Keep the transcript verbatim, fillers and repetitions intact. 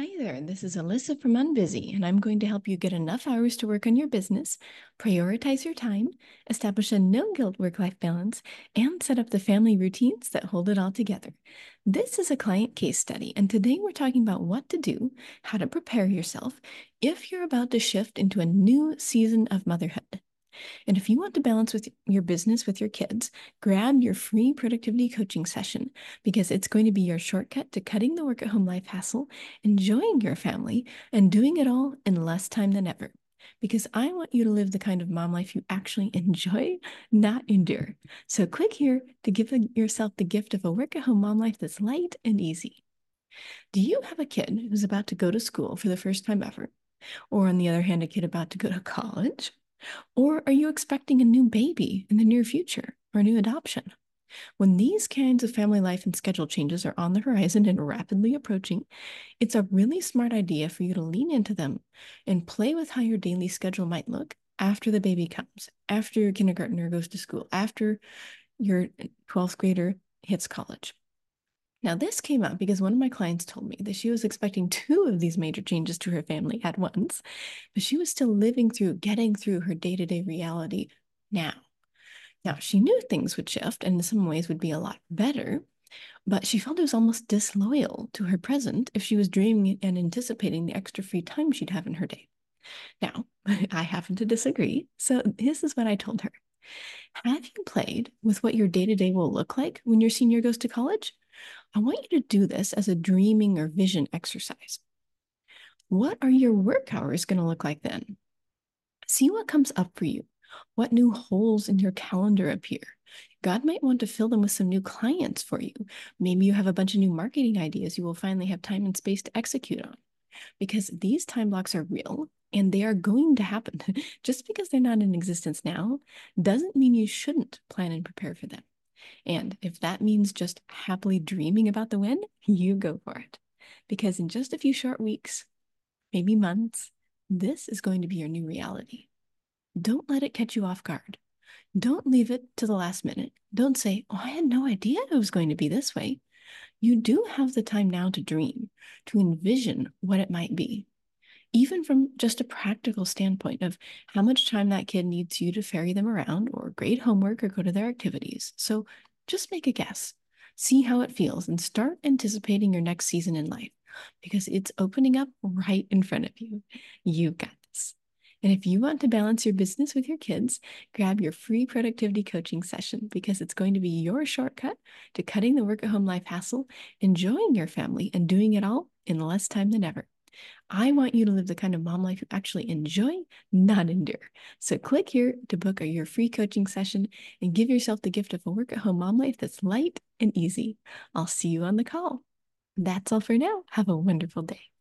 Hi there, this is Alyssa from Unbusy, and I'm going to help you get enough hours to work on your business, prioritize your time, establish a no-guilt work-life balance, and set up the family routines that hold it all together. This is a client case study, and today we're talking about what to do, how to prepare yourself if you're about to shift into a new season of motherhood. And if you want to balance with your business with your kids, grab your free productivity coaching session because it's going to be your shortcut to cutting the work at home life hassle, enjoying your family, and doing it all in less time than ever. Because I want you to live the kind of mom life you actually enjoy, not endure. So click here to give yourself the gift of a work at home mom life that's light and easy. Do you have a kid who's about to go to school for the first time ever? Or on the other hand, a kid about to go to college? Or are you expecting a new baby in the near future or a new adoption? When these kinds of family life and schedule changes are on the horizon and rapidly approaching, it's a really smart idea for you to lean into them and play with how your daily schedule might look after the baby comes, after your kindergartner goes to school, after your twelfth grader hits college. Now, this came up because one of my clients told me that she was expecting two of these major changes to her family at once, but she was still living through, getting through her day-to-day reality now. Now, she knew things would shift and in some ways would be a lot better, but she felt it was almost disloyal to her present if she was dreaming and anticipating the extra free time she'd have in her day. Now, I happen to disagree, so this is what I told her. Have you played with what your day-to-day will look like when your senior goes to college? I want you to do this as a dreaming or vision exercise. What are your work hours going to look like then? See what comes up for you. What new holes in your calendar appear? God might want to fill them with some new clients for you. Maybe you have a bunch of new marketing ideas you will finally have time and space to execute on. Because these time blocks are real and they are going to happen. Just because they're not in existence now doesn't mean you shouldn't plan and prepare for them. And if that means just happily dreaming about the win, you go for it. Because in just a few short weeks, maybe months, this is going to be your new reality. Don't let it catch you off guard. Don't leave it to the last minute. Don't say, oh, I had no idea it was going to be this way. You do have the time now to dream, to envision what it might be. Even from just a practical standpoint of how much time that kid needs you to ferry them around or grade homework or go to their activities. So just make a guess, see how it feels, and start anticipating your next season in life because it's opening up right in front of you. You've got this. And if you want to balance your business with your kids, grab your free productivity coaching session because it's going to be your shortcut to cutting the work at home life hassle, enjoying your family, and doing it all in less time than ever. I want you to live the kind of mom life you actually enjoy, not endure. So click here to book your free coaching session and give yourself the gift of a work at home mom life that's light and easy. I'll see you on the call. That's all for now. Have a wonderful day.